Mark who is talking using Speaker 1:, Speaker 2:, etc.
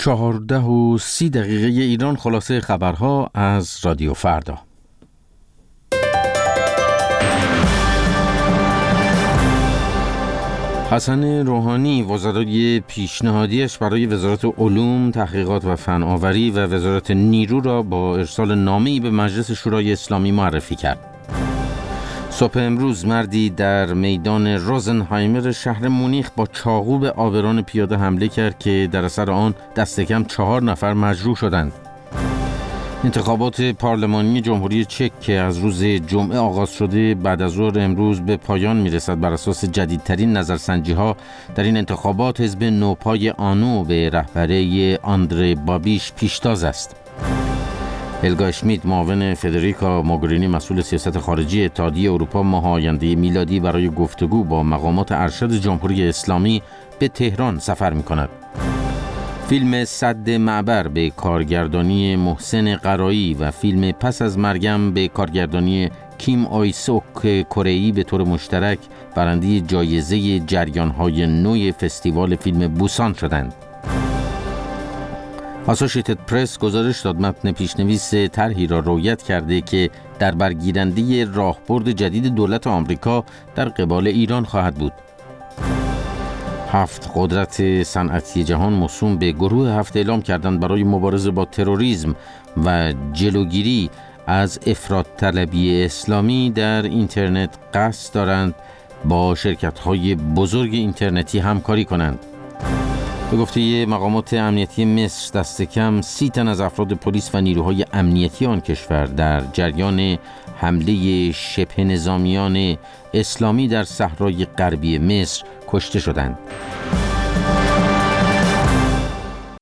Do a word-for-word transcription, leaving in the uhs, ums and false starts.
Speaker 1: چهارده و سی دقیقه ایران. خلاصه خبرها از رادیو فردا. حسن روحانی وزرای پیشنهادیش برای وزارت علوم، تحقیقات و فناوری و وزارت نیرو را با ارسال نامه‌ای به مجلس شورای اسلامی معرفی کرد. صبح امروز مردی در میدان روزنهایمر شهر مونیخ با چاقو به عابران پیاده حمله کرد که در اثر آن دست کم چهار نفر مجروح شدند. انتخابات پارلمانی جمهوری چک که از روز جمعه آغاز شده بعد از ظهر امروز به پایان میرسد. بر اساس جدیدترین نظرسنجی‌ها در این انتخابات حزب نوپای آنو به رهبری آندره بابیش پیشتاز است. هلگا اشمیت معاون فدریکا موگرینی مسئول سیاست خارجی اتحادیه اروپا ماه آینده میلادی برای گفتگو با مقامات ارشد جمهوری اسلامی به تهران سفر می‌کند. فیلم سد معبر به کارگردانی محسن قرایی و فیلم پس از مرگم به کارگردانی کیم آی سوک کره‌ای به طور مشترک برنده جایزه جریان‌های نو فستیوال فیلم بوسان شدند. اسوشییتد پرس گزارش داد متن پیشنویس طرحی را رویت کرده که در برگیرنده راهبرد جدید دولت آمریکا در قبال ایران خواهد بود. هفت قدرت صنعتی جهان موسوم به گروه هفت اعلام کردند برای مبارزه با تروریسم و جلوگیری از افراط‌طلبی اسلامی در اینترنت قصد دارند با شرکت‌های بزرگ اینترنتی همکاری کنند. به گفته مقامات امنیتی مصر دست کم سی تن از افراد پلیس و نیروهای امنیتی آن کشور در جریان حمله شبه نظامیان اسلامی در صحرای غربی مصر کشته شدند.